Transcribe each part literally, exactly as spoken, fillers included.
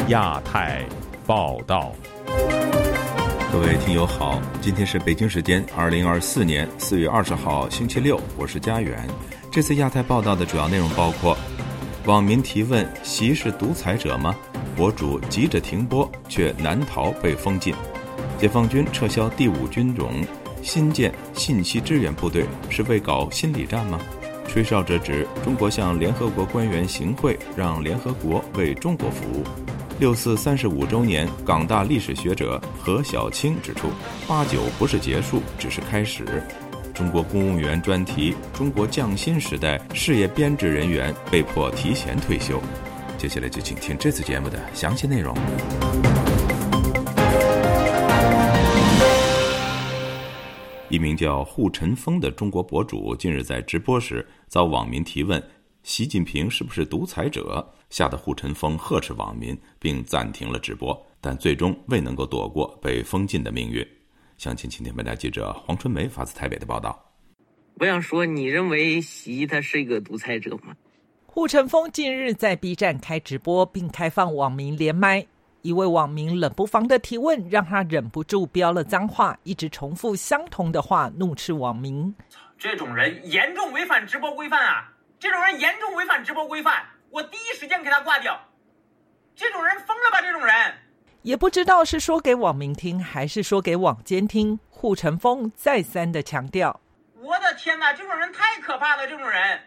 亚太报道。 各位听友好，今天是北京时间二零二四年四月二十号星期六，我是佳远。这次亚太报道的主要内容包括：网民提问习是独裁者吗？博主急着停播却难逃被封禁；解放军撤销第五军种，新建信息支援部队是为搞心理战吗？吹哨者指中国向联合国官员行贿，让联合国为中国服务。六四三十五周年，港大历史学者何小青指出，八九不是结束，只是开始。中国公务员专题：中国降薪时代，事业编制人员被迫提前退休。接下来就请听这次节目的详细内容。一名叫护晨风的中国博主近日在直播时遭网民提问习近平是不是独裁者，吓得护晨风呵斥网民并暂停了直播，但最终未能够躲过被封禁的命运。详情请听本台记者黄春梅发自台北的报道。 我想说，你认为习他是一个独裁者吗？ 护晨风近日在 B 站开直播并开放网民连麦，一位网民冷不防的提问让他忍不住飙了脏话，一直重复相同的话，怒斥网民。 这种人严重违反直播规范啊！这种人严重违反直播规范，我第一时间给他挂掉。这种人疯了吧？这种人也不知道是说给网民听还是说给网监听，护晨风再三的强调： 我的天哪，这种人太可怕了！这种人，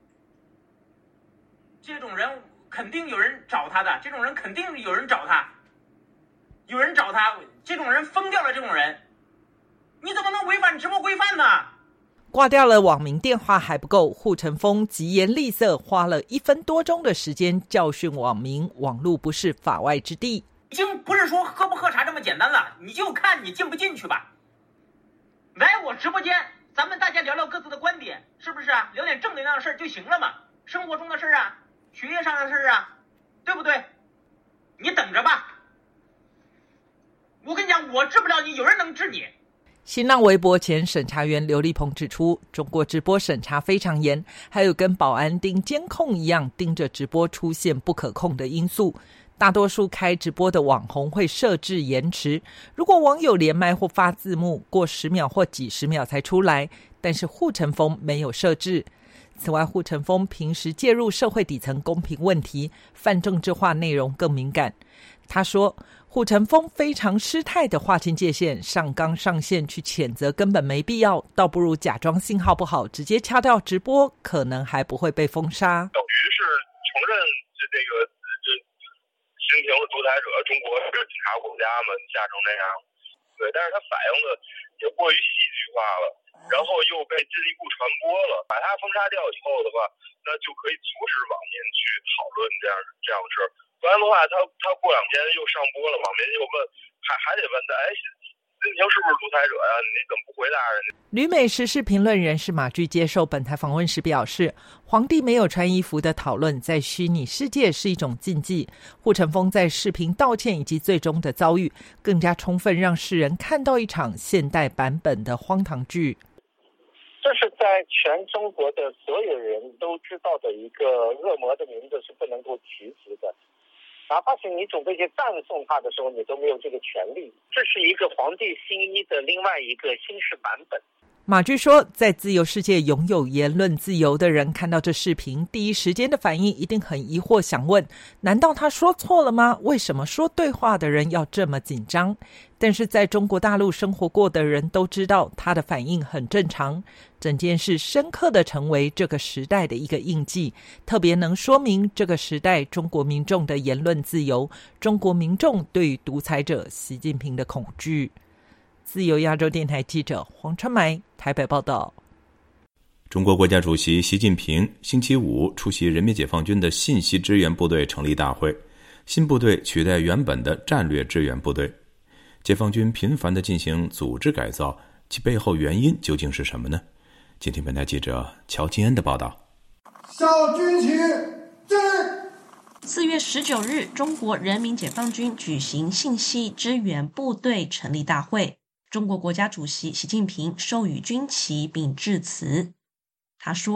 这种人肯定有人找他的，这种人肯定有人找他，有人找他，这种人疯掉了。这种人，你怎么能违反直播规范呢？ 挂掉了网民电话还不够，护晨风疾言厉色，花了一分多钟的时间教训网民，网络不是法外之地。 已经不是说喝不喝茶这么简单了，你就看你进不进去吧。来我直播间，咱们大家聊聊各自的观点，是不是啊？聊点正能量的事儿就行了嘛，生活中的事儿啊，学业上的事儿啊，对不对？你等着吧。我跟你讲，我治不了你，有人能治你。 新浪微博前审查员刘立鹏指出，中国直播审查非常严，还有跟保安盯监控一样盯着直播出现不可控的因素。大多数开直播的网红会设置延迟，如果网友连麦或发字幕，过十秒或几十秒才出来，但是护晨风没有设置。此外，护晨风平时介入社会底层公平问题，泛政治化内容更敏感。他说，护晨风非常失态的划清界限，上纲上线去谴责根本没必要，倒不如假装信号不好，直接掐掉直播，可能还不会被封杀。 等于是承认这个这习近平是独裁者，中国是警察国家嘛，吓成那样。对，但是他反映的也过于戏剧化了，然后又被进一步传播了。把他封杀掉以后的话，那就可以阻止网民去讨论这样这样的事儿。不然的话，他他过两天又上播了，网民又问，还还得问他，哎，习近平是不是独裁者呀？你怎么不回答人家？ 旅美时事评论人士马驹接受本台访问时表示，皇帝没有穿衣服的讨论在虚拟世界是一种禁忌。护晨风在视频道歉以及最终的遭遇，更加充分让世人看到一场现代版本的荒唐剧。 这是在全中国的所有人都知道的一个恶魔的名字是不能够提及的。哪怕是你准备去赞颂他的时候，你都没有这个权利。这是一个皇帝新衣的另外一个新式版本。 马驹说，在自由世界拥有言论自由的人看到这视频，第一时间的反应一定很疑惑，想问，难道他说错了吗？为什么说对话的人要这么紧张？但是在中国大陆生活过的人都知道，他的反应很正常。整件事深刻地成为这个时代的一个印记，特别能说明这个时代中国民众的言论自由，中国民众对于独裁者习近平的恐惧。自由亚洲电台记者黄春梅台北报道。 中国国家主席习近平星期五出席人民解放军的信息支援部队成立大会，新部队取代原本的战略支援部队。解放军频繁地进行组织改造，其背后原因究竟是什么呢？请听本台记者乔金恩的报道。 校军旗至。 四月十九日，中国人民解放军举行信息支援部队成立大会，中国国家主席习近平授予军旗并致辞。他说，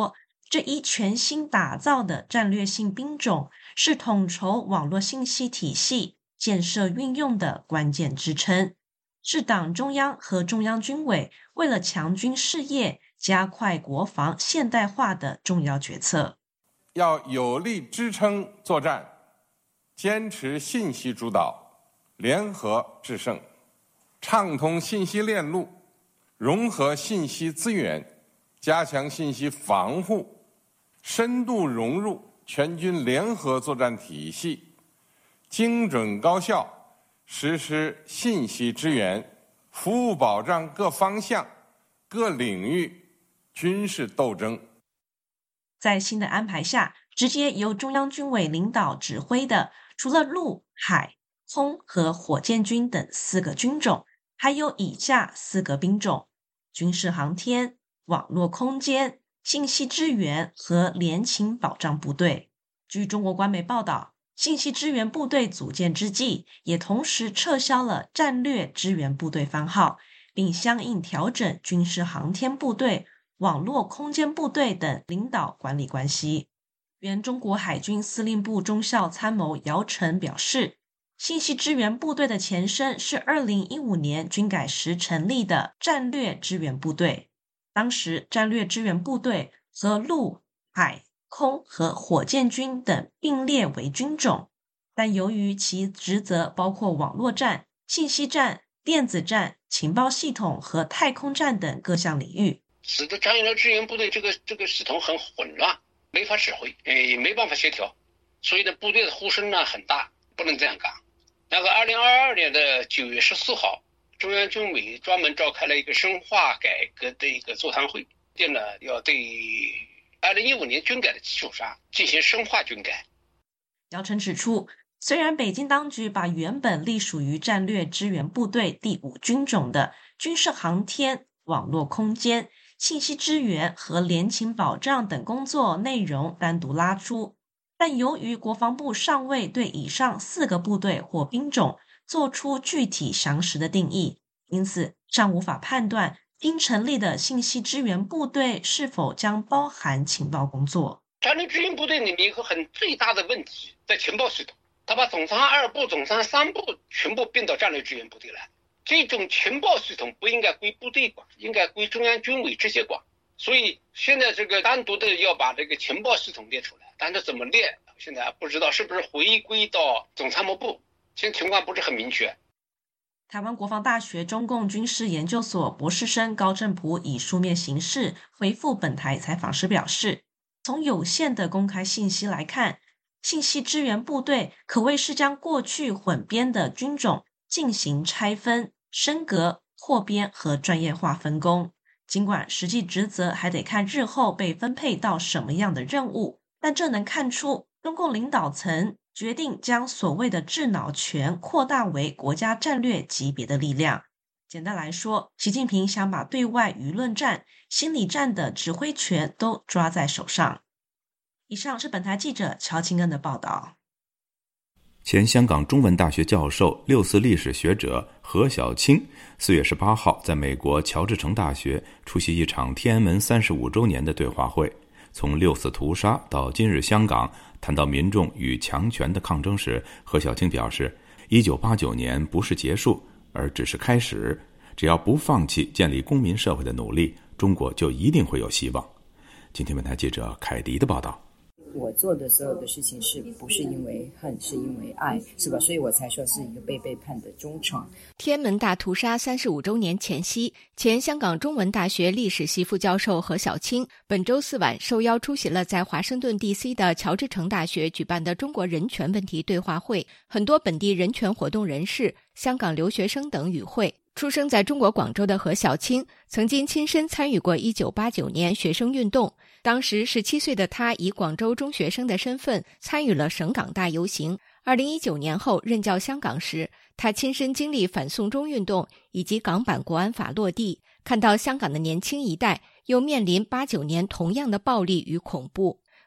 这一全新打造的战略性兵种是统筹网络信息体系建设运用的关键支撑，是党中央和中央军委为了强军事业、加快国防现代化的重要决策。 要有力支撑作战，坚持信息主导，联合制胜，畅通信息链路，融合信息资源，加强信息防护，深度融入全军联合作战体系，精准高效实施信息支援、服务保障各方向、各领域军事斗争。 在新的安排下，直接由中央军委领导指挥的，除了陆、海、空和火箭军等四个军种，还有以下四个兵种：军事航天、网络空间、信息支援和联勤保障部队。据中国官媒报道，信息支援部队组建之际，也同时撤销了战略支援部队番号，并相应调整军事航天部队、网络空间部队等领导管理关系。原中国海军司令部中校参谋姚晨表示，信息支援部队的前身是二零一五年军改时成立的战略支援部队。当时战略支援部队和陆、海、空和火箭军等并列为军种，但由于其职责包括网络战、信息战、电子战、情报系统和太空战等各项领域， 使得战略支援部队这个这个系统很混乱，没法指挥，也没办法协调，所以呢，部队的呼声呢很大，不能这样干。那个二零二二年的九月十四号，中央军委专门召开了一个深化改革的一个座谈会，定了要对二零一五年军改的基础上进行深化军改。 姚晨指出，虽然北京当局把原本隶属于战略支援部队第五军种的军事航天、网络空间、信息支援和联勤保障等工作内容单独拉出，但由于国防部尚未对以上四个部队或兵种做出具体详实的定义，因此尚无法判断应成立的信息支援部队是否将包含情报工作。 战略支援部队里面有个很最大的问题在情报系统，他把总参二部、总参三部全部并到战略支援部队来，这种情报系统不应该归部队管，应该归中央军委这些管。所以现在这个单独的要把这个情报系统列出来，但是怎么列，现在不知道是不是回归到总参谋部，现在情况不是很明确。 台湾国防大学中共军事研究所博士生高正璞以书面形式回复本台采访时表示，从有限的公开信息来看，信息支援部队可谓是将过去混编的军种进行拆分、升格、扩编和专业化分工。尽管实际职责还得看日后被分配到什么样的任务，但这能看出中共领导层决定将所谓的智脑权扩大为国家战略级别的力量。简单来说，习近平想把对外舆论战、心理战的指挥权都抓在手上。以上是本台记者乔清恩的报道。 前香港中文大学教授、六四历史学者何小青四月十八号在美国乔治城大学出席一场天安门三十五周年的对话会，从六四屠杀到今日香港，谈到民众与强权的抗争时，何小青表示，一九八九年不是结束，而只是开始，只要不放弃建立公民社会的努力，中国就一定会有希望。今天本台记者凯迪的报道。 我做的所有的事情是不是因为恨，是因为爱，是吧？所以我才说是一个被背叛的忠诚。 天安门大屠杀三十五周年前夕，前香港中文大学历史系副教授何小青本周四晚受邀出席了在华盛顿 D C 的乔治城大学举办的中国人权问题对话会，很多本地人权活动人士、香港留学生等与会。出生在中国广州的何小青曾经亲身参与过一九八九年学生运动，当时十七岁的他以广州中学生的身份参与了省港大游行。二零一九年后任教香港时，他亲身经历反送中运动以及港版国安法落地，看到香港的年轻一代又面临八九年同样的暴力与恐怖。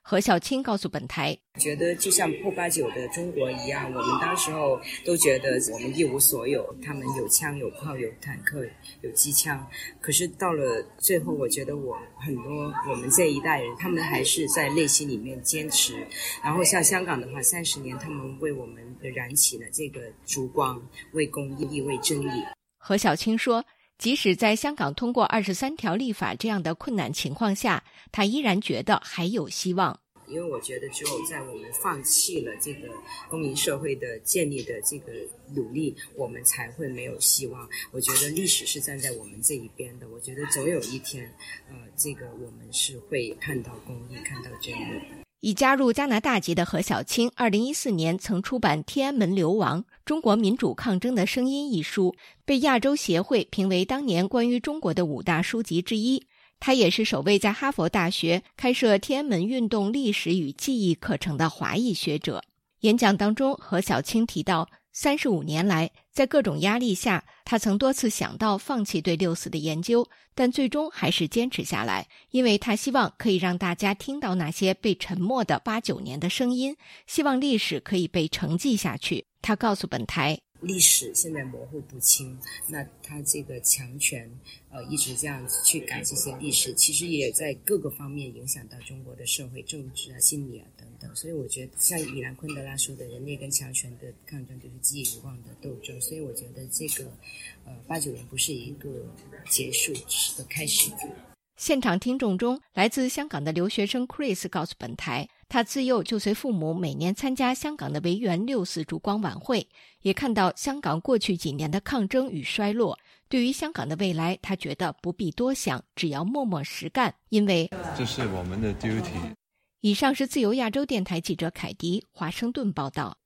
何小青告诉本台， 觉得就像后八九的中国一样，我们当时候都觉得我们一无所有，他们有枪有炮有坦克有机枪，可是到了最后，我觉得我很多我们这一代人，他们还是在内心里面坚持。然后像香港的话，三十年他们为我们燃起了这个烛光，为公益为正义。 何小青说，即使在香港通过二十三条立法这样的困难情况下，他依然觉得还有希望。 因为我觉得只有在我们放弃了这个公民社会的建立的这个努力，我们才会没有希望。我觉得历史是站在我们这一边的，我觉得总有一天呃，这个我们是会看到公义看到正义的。 已加入加拿大籍的何小青二零一四年曾出版《天安门流亡：中国民主抗争的声音》一书，被亚洲协会评为当年关于中国的五大书籍之一。他也是首位在哈佛大学开设天安门运动历史与记忆课程的华裔学者。演讲当中，何小青提到，三十五年来，在各种压力下，他曾多次想到放弃对六四的研究，但最终还是坚持下来，因为他希望可以让大家听到那些被沉默的八九年的声音，希望历史可以被承继下去。他告诉本台， 历史现在模糊不清，那他这个强权呃一直这样子去改这些历史，其实也在各个方面影响到中国的社会政治啊心理啊等等。所以我觉得像米兰昆德拉说的，人类跟强权的抗争就是记忆遗忘的斗争。所以我觉得这个呃八九年不是一个结束，只是个开始。 现场听众中，来自香港的留学生 Chris 告诉本台，他自幼就随父母每年参加香港的维园六四烛光晚会，也看到香港过去几年的抗争与衰落。对于香港的未来，他觉得不必多想，只要默默实干，因为这是我们的 duty。 以上是自由亚洲电台记者凯迪华盛顿报道。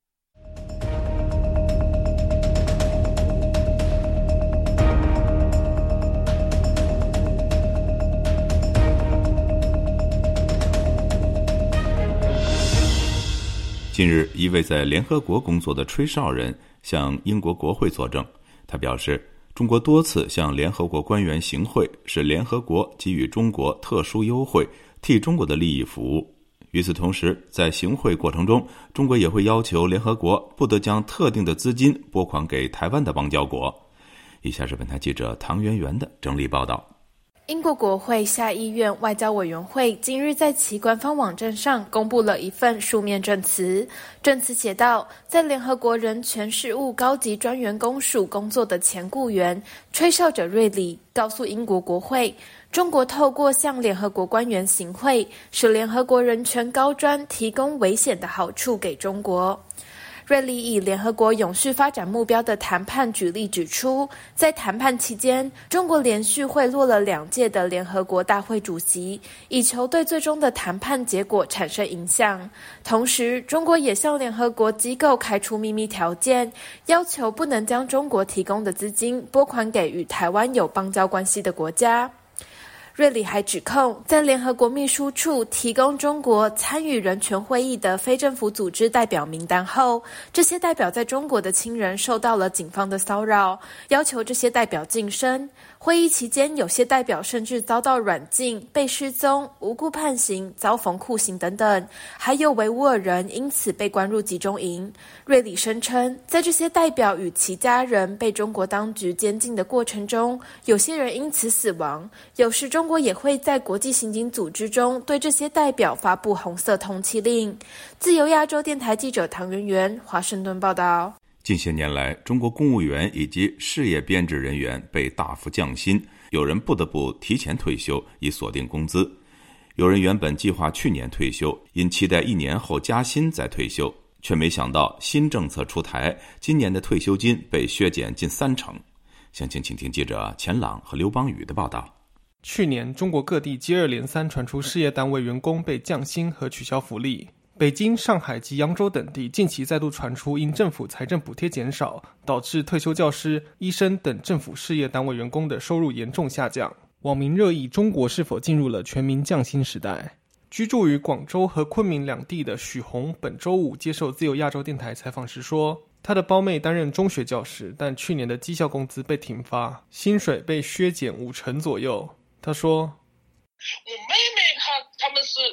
近日，一位在联合国工作的吹哨人向英国国会作证，他表示，中国多次向联合国官员行贿，是联合国给予中国特殊优惠，替中国的利益服务。与此同时，在行贿过程中，中国也会要求联合国不得将特定的资金拨款给台湾的邦交国。以下是本台记者唐媛媛的整理报道。 英国国会下议院外交委员会今日在其官方网站上公布了一份书面证词。证词写道，在联合国人权事务高级专员公署工作的前雇员吹哨者瑞里告诉英国国会，中国透过向联合国官员行贿，使联合国人权高专提供危险的好处给中国。瑞里以联合国永续发展目标的谈判举例指出，在谈判期间，中国连续贿赂了两届的联合国大会主席，以求对最终的谈判结果产生影响。同时，中国也向联合国机构开出秘密条件，要求不能将中国提供的资金拨款给与台湾有邦交关系的国家。瑞里还指控，在联合国秘书处提供中国参与人权会议的非政府组织代表名单后，这些代表在中国的亲人受到了警方的骚扰，要求这些代表晋升。会议期间，有些代表甚至遭到软禁、被失踪、无故判刑、遭逢酷刑等等，还有维吾尔人因此被关入集中营。瑞里声称，在这些代表与其家人被中国当局监禁的过程中，有些人因此死亡。有时中国也会在国际刑警组织中对这些代表发布红色通缉令。自由亚洲电台记者唐媛媛华盛顿报道。 近些年来，中国公务员以及事业编制人员被大幅降薪，有人不得不提前退休以锁定工资，有人原本计划去年退休，因期待一年后加薪再退休，却没想到新政策出台，今年的退休金被削减近三成。详情请听记者钱朗和刘邦宇的报道。 去年，中国各地接二连三传出事业单位员工被降薪和取消福利。北京、上海及扬州等地近期再度传出因政府财政补贴减少，导致退休教师、医生等政府事业单位员工的收入严重下降。网民热议中国是否进入了全民降薪时代。居住于广州和昆明两地的许红本周五接受自由亚洲电台采访时说，他的胞妹担任中学教师，但去年的绩效工资被停发，薪水被削减五成左右。他说， 我妹妹她他们是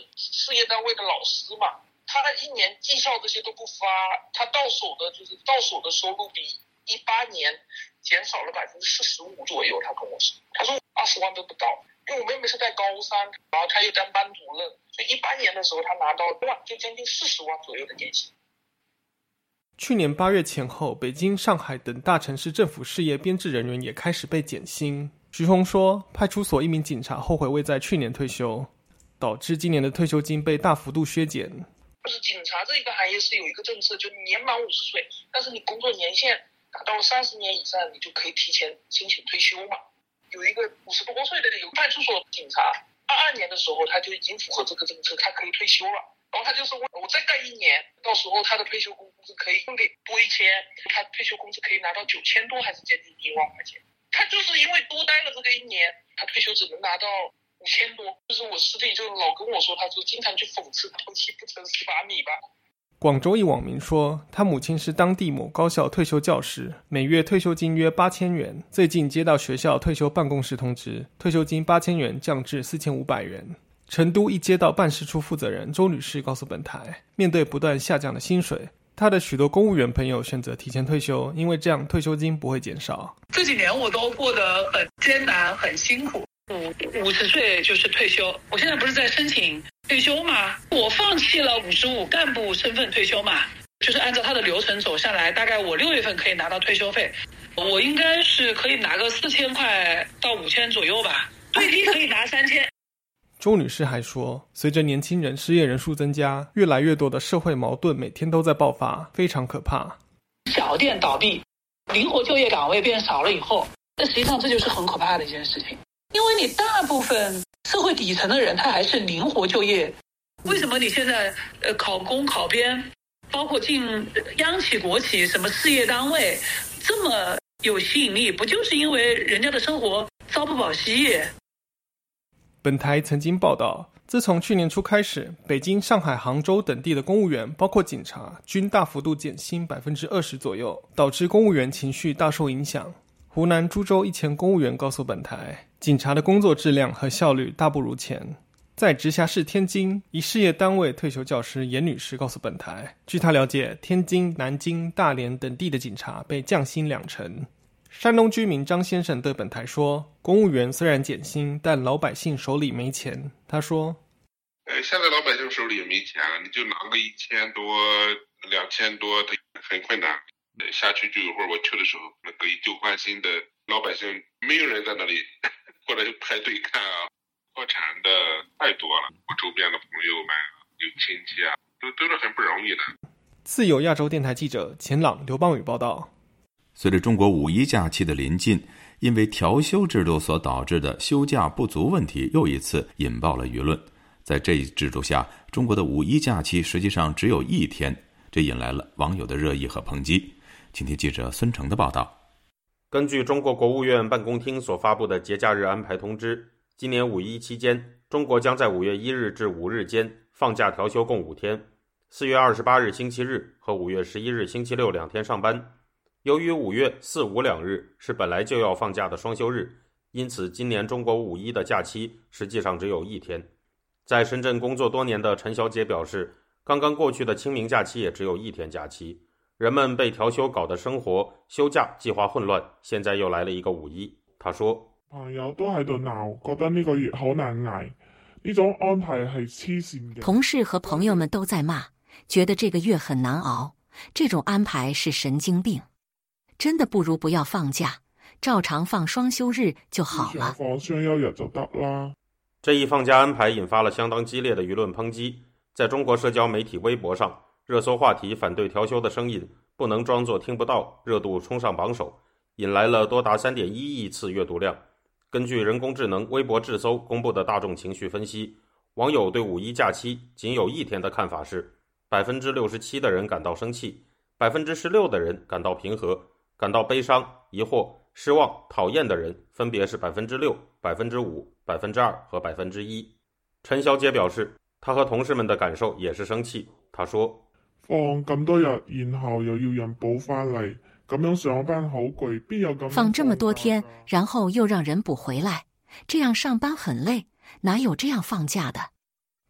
事业单位的老师嘛，他一年绩效这些都不发，他到手的就是到手的收入比一八年减少了百分之四十五左右。他跟我说，他说二十万都不到，因为我妹妹是在高三，然后他又当班主任，所以一八年的时候他拿到万就将近四十万左右的年薪。 去年八月前后，北京、上海等大城市政府事业编制人员也开始被减薪。徐宏说，派出所一名警察后悔未在去年退休，导致今年的退休金被大幅度削减。 就是警察这个行业是有一个政策，就年满五十岁，但是你工作年限达到三十年以上，你就可以提前申请退休嘛。有一个五十多岁的有派出所警察，二二年的时候他就已经符合这个政策，他可以退休了。然后他就说，我再干一年，到时候他的退休工资可以更给多一千，他退休工资可以拿到九千多，还是接近一万块钱。他就是因为多待了这个一年，他退休只能拿到五千多。就是我师弟就老跟我说，他说经常去讽刺他偷气不成十八米吧。 广州一网民说，他母亲是当地某高校退休教师，每月退休金约八千元，最近接到学校退休办公室通知，退休金八千元降至四千五百元。成都一街道办事处负责人周女士告诉本台，面对不断下降的薪水，她的许多公务员朋友选择提前退休，因为这样退休金不会减少。 这几年我都过得很艰难很辛苦，五五十岁就是退休。我现在不是在申请退休吗？我放弃了五十五干部身份退休嘛，就是按照他的流程走下来，大概我六月份可以拿到退休费，我应该是可以拿个四千块到五千左右吧，最低可以拿三千。 周女士还说，随着年轻人失业人数增加，越来越多的社会矛盾每天都在爆发，非常可怕。 小店倒闭，灵活就业岗位变少了以后，那实际上这就是很可怕的一件事情。因为你大部分社会底层的人他还是灵活就业，为什么你现在呃考公考编，包括进央企国企什么事业单位这么有吸引力，不就是因为人家的生活朝不保夕？ 本台曾经报道，自从去年初开始，北京、上海、杭州等地的公务员，包括警察，均大幅度减薪百分之二十左右，导致公务员情绪大受影响。湖南株洲一前公务员告诉本台，警察的工作质量和效率大不如前。在直辖市天津，一事业单位退休教师严女士告诉本台，据她了解，天津、南京、大连等地的警察被降薪两成。山东居民张先生对本台说，公务员虽然减薪，但老百姓手里没钱。他说， 呃，现在老百姓手里也没钱了，你就拿个一千多、两千多，很困难。下去就一会儿，我去的时候，那个以旧换新的老百姓，没有人在那里过来排队看啊。破产的太多了，我周边的朋友们、有亲戚啊，都都是很不容易的。 自由亚洲电台记者钱朗、刘邦宇报道。 随着中国五一假期的临近，因为调休制度所导致的休假不足问题又一次引爆了舆论。在这一制度下，中国的五一假期实际上只有一天，这引来了网友的热议和抨击。请听记者孙成的报道。 根据中国国务院办公厅所发布的节假日安排通知，今年五一期间，中国将在五月一日至五日间放假调休共五天，四月二十八日星期日和五月十一日星期六两天上班。由于五月四五两日是本来就要放假的双休日，因此今年中国五一的假期实际上只有一天。在深圳工作多年的陈小姐表示，刚刚过去的清明假期也只有一天假期，人们被调休搞得生活休假计划混乱，现在又来了一个五一。她说， 朋友都喺度鬧，覺得呢個月好難捱，呢種安排係黐線嘅。 同事和朋友們都在罵，覺得這個月很難熬，這種安排是神經病。真的不如不要放假，照常放雙休日就好了。 放雙休日就得啦。 這一放假安排引發了相當激烈的輿論抨擊，在中國社交媒體微博上，熱搜話題反對調休的聲音不能裝作聽不到，熱度衝上榜首，引來了多達 三點一億次閱讀量。根據人工智能微博智搜公布的大眾情緒分析，網友對五一假期僅有一天的看法是 百分之六十七 的人感到生氣， 百分之十六 的人感到平和，感到悲傷、疑惑、失望、討厭的人分別是 百分之六、百分之五、百分之二 和 百分之一。陳小姐表示，她和同事們的感受也是生氣。她說， 放咁多日，然後又要人補返嚟，咁樣上班好攰，邊有咁放這麼多天，然後又讓人補回來，這樣上班很累，哪有這樣放假的？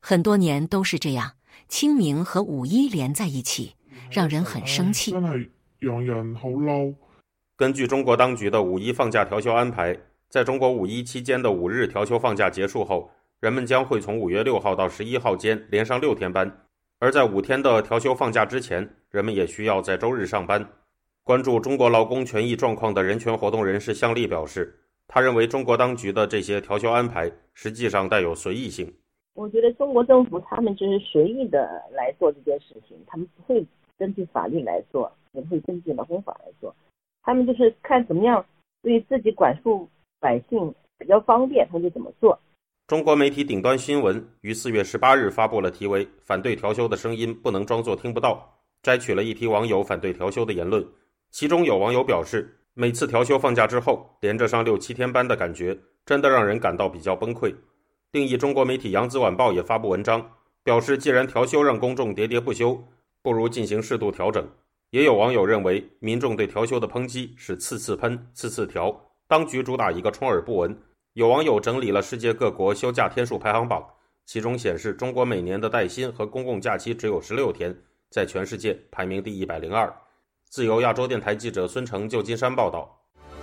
很多年都是这样，清明和五一连在一起，让人很生气。 真係讓人好嬲。 根據中國當局的五一放假調休安排，在中國五一期間的五日調休放假結束後，人們將會從五月六號到十一號間連上六天班，而在五天的調休放假之前，人們也需要在周日上班。關注中國勞工權益狀況的人權活動人士向麗表示，他認為中國當局的這些調休安排實際上帶有隨意性。 我覺得中國政府他們就是隨意的來做這件事情，他們不會根據法律來做，也不會根據勞工法來做，他們就是看怎麼樣對自己管束百姓比較方便，他就怎麼做。 中國媒體頂端新聞於四月十八日發布了題為“反對調休的聲音不能裝作聽不到”，摘取了一批網友反對調休的言論。其中有網友表示，每次調休放假之後，連着上六七天班的感覺，真的讓人感到比較崩潰。另一中國媒體揚子晚報也發布文章，表示既然調休讓公眾喋喋不休，不如進行適度調整。也有網友認為，民眾對調休的抨擊是次次噴、次次調，當局主打一個充耳不聞。有網友整理了世界各國休假天數排行榜，其中顯示中國每年的帶薪和公共假期只有十六天，在全世界排名第一百零二。自由亞洲電台記者孫成舊金山報道。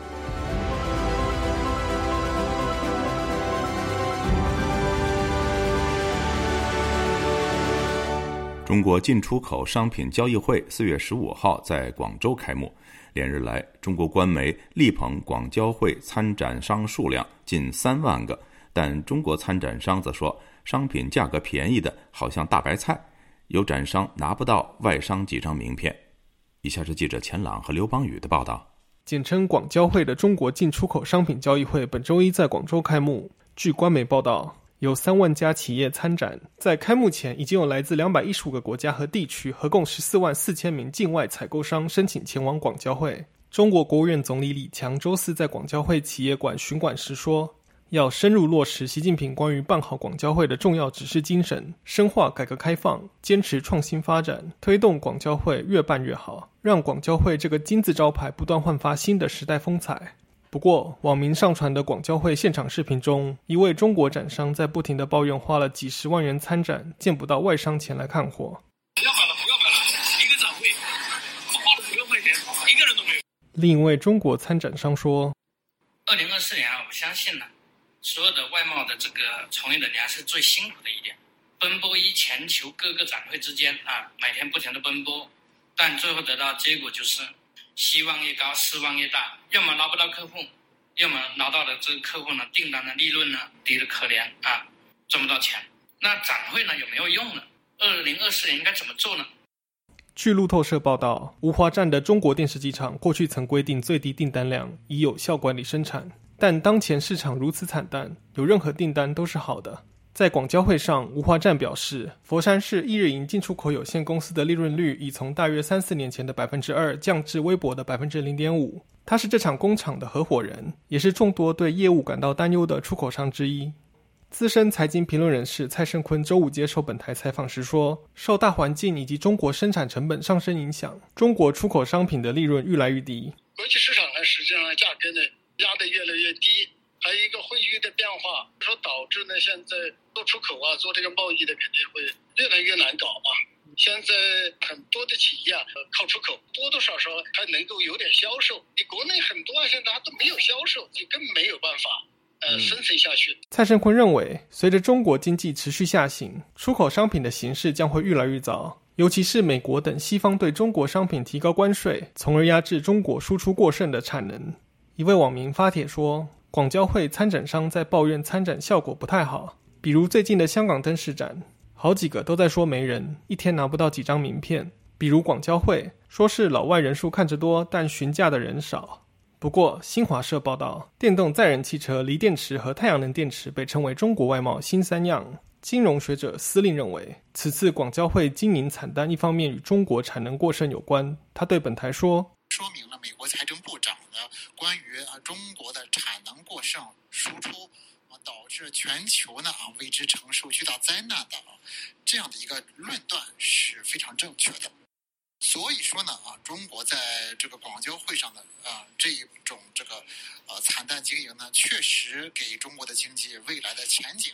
中國進出口商品交易會四月十五號在廣州開幕。連日來，中國官媒力捧廣交會參展商數量近三萬個，但中國參展商則說，商品價格便宜的好像大白菜，有展商拿不到外商幾張名片。以下是記者錢朗和劉邦宇的報道。 簡稱廣交會的中國進出口商品交易會本周一在廣州開幕。據官媒報道，有三萬家企業參展，在開幕前已經有來自兩百一十五個國家和地區，合共十四萬四千名境外採購商申請前往廣交會。中國國務院總理李強周四在廣交會企業館巡館時說，要深入落實習近平關於辦好廣交會的重要指示精神，深化改革開放，堅持創新發展，推動廣交會越辦越好，讓廣交會這個金字招牌不斷煥發新的時代風采。不過，網民上傳的廣交會現場視頻中，一位中國展商在不停地抱怨花了幾十萬元參展，見不到外商前來看貨。 不要辦了，不要辦了，一個展會花了五六塊錢，一個人都沒有。 另一位中國參展商說： 二零二四年啊，我相信呢，所有的外貿的這個從業人員是最辛苦的一點，奔波於全球各個展會之間啊，每天不停地奔波，但最後得到結果就是希望越高，失望越大，要麼拿不到客戶，要麼拿到的這個客戶呢，訂單的利潤呢低得可憐啊，賺不到錢。那展會呢有沒有用呢？二零二四年應該怎麼做呢？ 據路透社報道，吳華站的中國電視機廠過去曾規定最低訂單量，以有效管理生產，但當前市場如此慘淡，有任何訂單都是好的。在廣交會上，吳華站表示，佛山市一日營進出口有限公司的利潤率已從大約三四年前的百分之二降至微薄的百分之零點五。他是這場工廠的合夥人，也是眾多對業務感到擔憂的出口商之一。資深財經評論人士蔡勝坤周五接受本台採訪時說，受大環境以及中國生產成本上升影響，中國出口商品的利潤愈來愈低。 國際市場呢，實際上價格呢壓得越來越低，還有一個匯率的變化，說導致呢現在做出口啊，做這個貿易的肯定會越來越難搞嘛。現在很多的企業啊，靠出口多多少少還能夠有點銷售，你國內很多啊現在都沒有銷售，你根本沒有辦法。呃，生存下去。 蔡勝坤認為，隨着中國經濟持續下行，出口商品的形勢將會愈來愈糟，尤其是美國等西方對中國商品提高關稅，從而壓制中國輸出過剩的產能。一位網民發帖說，廣交會參展商在抱怨參展效果不太好，比如最近的香港燈飾展，好幾個都在說沒人，一天拿不到幾張名片。比如廣交會，說是老外人數看着多，但詢價的人少。不過，新華社報道，電動載人汽車、鋰電池和太陽能電池被稱為中國外貿新三樣。金融學者司令認為，此次廣交會經營慘淡，一方面與中國產能過剩有關。他對本台說： 說明了美國財政部長的關於啊中國的產能過剩輸出啊導致全球呢啊為之承受巨大災難的啊這樣的一個論斷是非常正確的。所以說呢，啊，中國在這個廣交會上的啊這一種這個呃慘淡經營呢，確實給中國的經濟未來的前景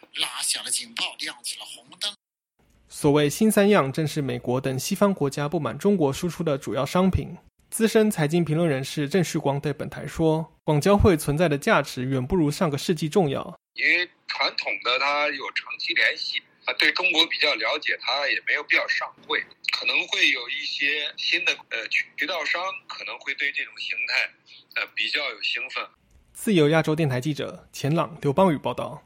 拉响了警报，亮起了红灯。 所谓新三样，正是美国等西方国家不满中国输出的主要商品。资深财经评论人士郑旭光对本台说，广交会存在的价值远不如上个世纪重要。 因为传统的它有长期联系，啊，对中国比较了解，它也没有必要上会。可能会有一些新的呃渠道商可能会对这种形态呃比较有兴奋。 自由亚洲电台记者钱朗、刘邦宇报道。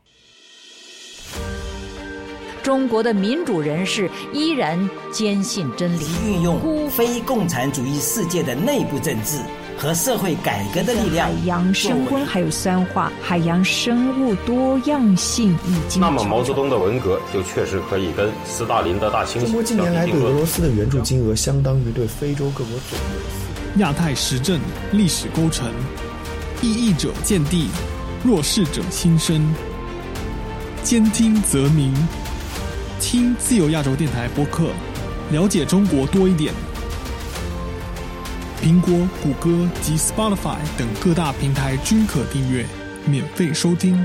中国的民主人士依然坚信真理， 运用非共产主义世界的内部政治和社会改革的力量， 海洋升温还有酸化，海洋生物多样性已经。 那么毛泽东的文革就确实可以跟斯大林的大清洗。 中国近年来对俄罗斯的援助金额相当于对非洲各国总和。 亚太时政历史沟成，异议者见地，弱势者心声，兼听则明。听自由亚洲电台播客，了解中国多一点。苹果、谷歌及 Spotify 等各大平台均可订阅，免费收听。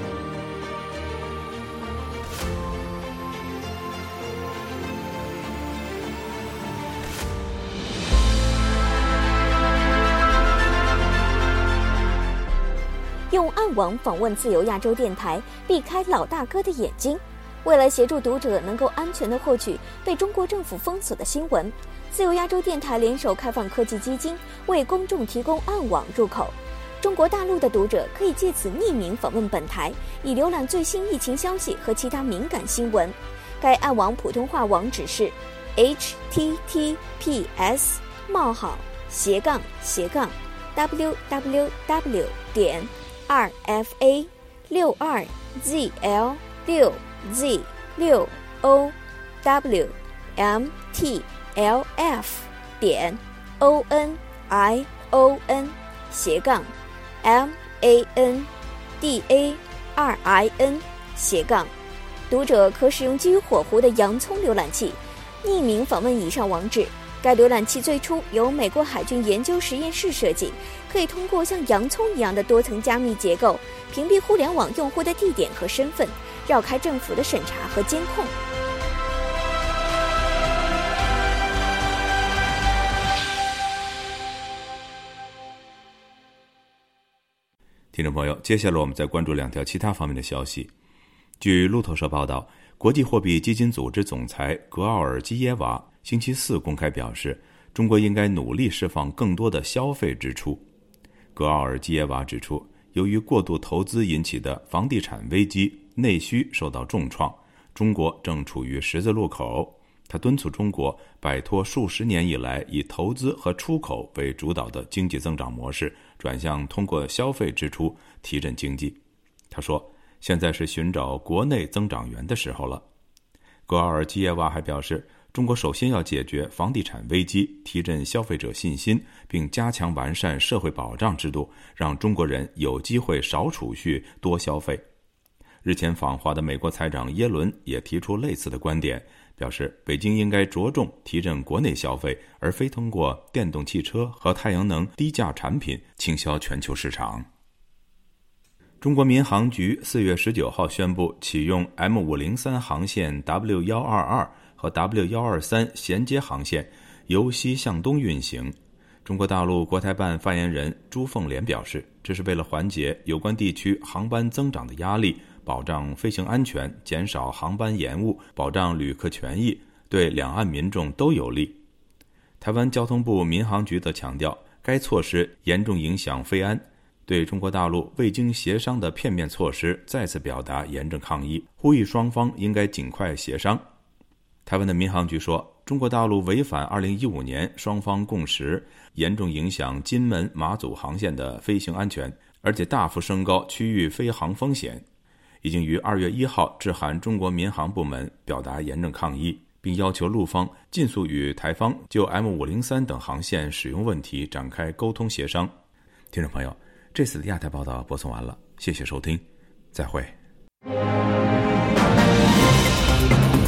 用暗网访问自由亚洲电台，避开老大哥的眼睛。为了协助读者能够安全地获取被中国政府封锁的新闻，自由亚洲电台联手开放科技基金为公众提供暗网入口。中国大陆的读者可以借此匿名访问本台，以浏览最新疫情消息和其他敏感新闻。该暗网普通话网址是 h t t p s 冒号斜杠斜杠 w w w 点 r f a 六二 z l 六 z 六 o w m t l f 点 o n i o n 斜杠 m a n d a r i n 斜杠。读者可使用基于火狐的洋葱浏览器匿名访问以上网址。该浏览器最初由美国海军研究实验室设计，可以通过像洋葱一样的多层加密结构，屏蔽互联网用户的地点和身份，绕开政府的审查和监控。 听众朋友，接下来我们再关注两条其他方面的消息。据路透社报道，国际货币基金组织总裁格奥尔基耶娃星期四公开表示，中国应该努力释放更多的消费支出。格奥尔基耶娃指出，由于过度投资引起的房地产危机，内需受到重创，中国正处于十字路口。他敦促中国摆脱数十年以来以投资和出口为主导的经济增长模式，转向通过消费支出提振经济。他说，现在是寻找国内增长源的时候了。格奥尔基耶娃还表示，中国首先要解决房地产危机，提振消费者信心，并加强完善社会保障制度，让中国人有机会少储蓄多消费。日前访华的美国财长耶伦也提出类似的观点，表示北京应该着重提振国内消费，而非通过电动汽车和太阳能低价产品倾销全球市场。中国民航局四月十九号宣布启用 M 五零三 航线 W 一二二 和 W 一二三 衔接航线由西向东运行。中国大陆国台办发言人朱凤莲表示，这是为了缓解有关地区航班增长的压力，保障飞行安全，减少航班延误，保障旅客权益，对两岸民众都有利。台湾交通部民航局则强调，该措施严重影响飞安，对中国大陆未经协商的片面措施再次表达严正抗议，呼吁双方应该尽快协商。台湾的民航局说，中国大陆违反二零一五年双方共识，严重影响金门、马祖航线的飞行安全，而且大幅升高区域飞航风险，已经于二月一号致函中国民航部门表达严正抗议，并要求陆方尽速与台方就 M 五零三 等航线使用问题展开沟通协商。听众朋友，这次的亚太报道播送完了，谢谢收听，再会。